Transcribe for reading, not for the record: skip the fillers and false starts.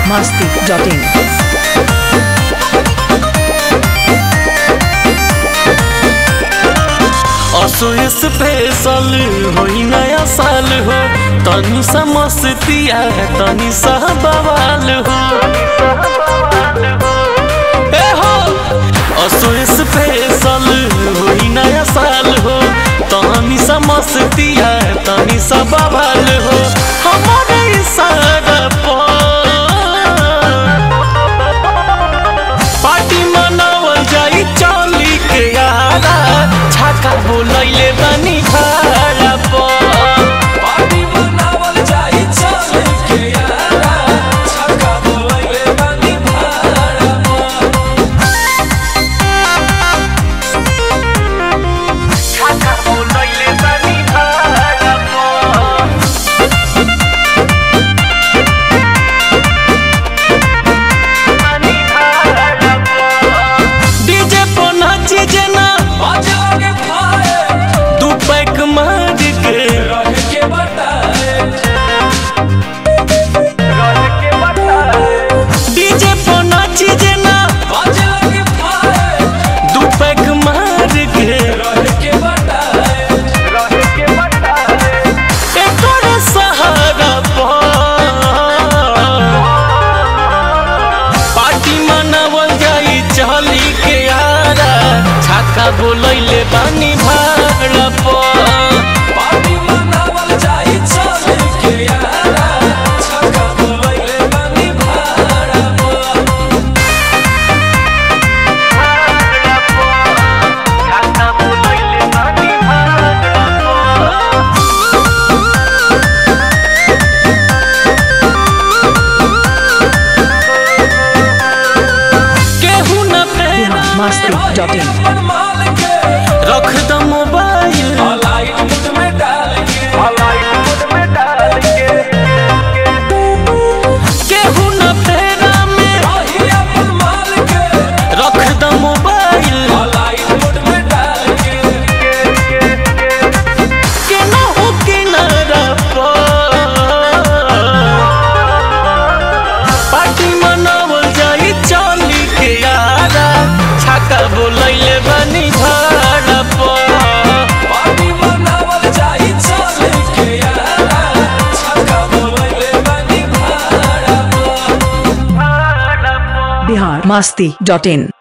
biharmasti.in असो special होई नया साल हो तनी सा मस्तिया तनी सा बवाल हो ए हो असो स्पेशल होई नया साल हो तनी सा मस्तिया तनी सा बवाल हो हमारे इशारा पार्टी मनावल जाई चली के यारा छाका बोलैले बानी भाड़ा पार्टी मनावल जाई चली के यारा छाका बोलैले बानी भाड़ा छाका बोलैले बानी भाड़ा डीजे पर नाची जना बाजा के फाए दू पैक मार के रह के बताए डीजे पर नाची जना बाजा के फाए दू पैक मार के रह के बताए एकर सहारा पार्टी मनावल जाई चली के यारा छाका बोलैले बानी भाड़ा पार्टी मनावल जाई चली के यारा छाका बोलैले बानी भाड़ा छाका बोलैले बानी केहू न फेरा biharmasti.in अपन माल के रख द मोबाइल लाइट मुठ में डाल के केहू न फेरा में रही अपन माल के रख द मोबाइल लाइट मुठ में डाल के केनाहू किनारा पार्टी मनावल जाई चली के यारा छाका बोलैले बानी भाड़ा पार्टी मनावल जाई चली के यारा छक्का बोलैले बानी भाड़ा biharmasti.in